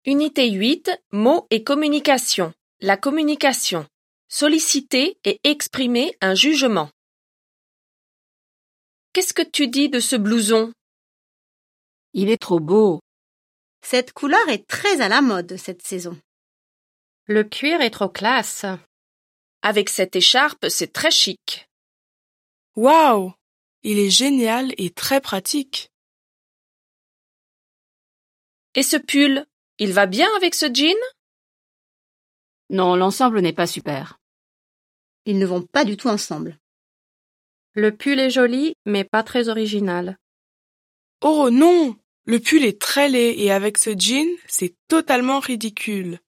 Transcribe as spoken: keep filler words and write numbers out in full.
Unité huit, mots et communication. La communication. Solliciter et exprimer un jugement. Qu'est-ce que tu dis de ce blouson? Il est trop beau. Cette couleur est très à la mode cette saison. Le cuir est trop classe. Avec cette écharpe, c'est très chic. Waouh! Il est génial et très pratique. Et ce pull, il va bien avec ce jean? Non, l'ensemble n'est pas super. Ils ne vont pas du tout ensemble. Le pull est joli, mais pas très original. Oh non! Le pull est très laid et avec ce jean, c'est totalement ridicule.